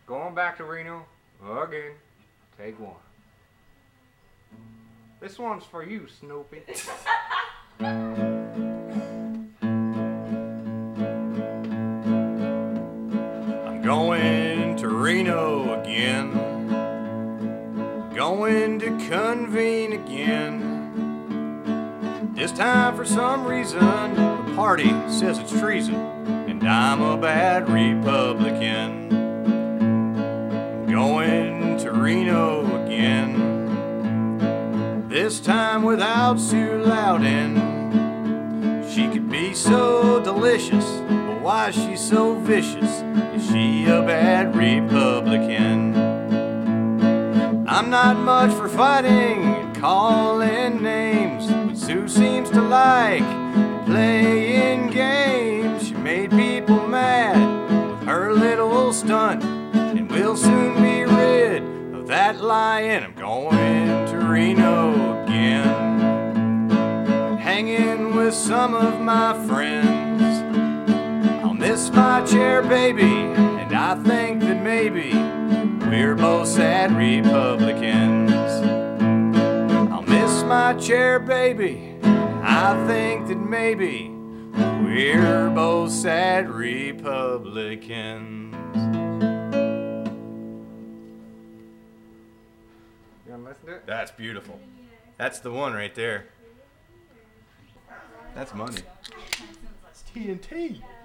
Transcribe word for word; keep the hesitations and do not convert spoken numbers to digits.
Going back to Reno again. Take one. This one's for you, Snoopy. I'm going to Reno again. Going to convene again. This time for some reason the party says it's treason and I'm a bad Republican. I'm going to Reno again. This time without Sue Loudon. She could be so delicious, but why is she so vicious? Is she a bad Republican? I'm not much for fighting and calling names, but Sue seems to like playing games. She made people mad with her little stunt, and we'll soon be rid of that lion. I'm going to Reno again, hanging with some of my friends. I'll miss my chair, baby, and I think that maybe we're both sad Republicans. I'll miss my chair, baby. I think that maybe we're both sad Republicans. You wanna listen to it? That's beautiful. That's the one right there. That's money. It's T N T.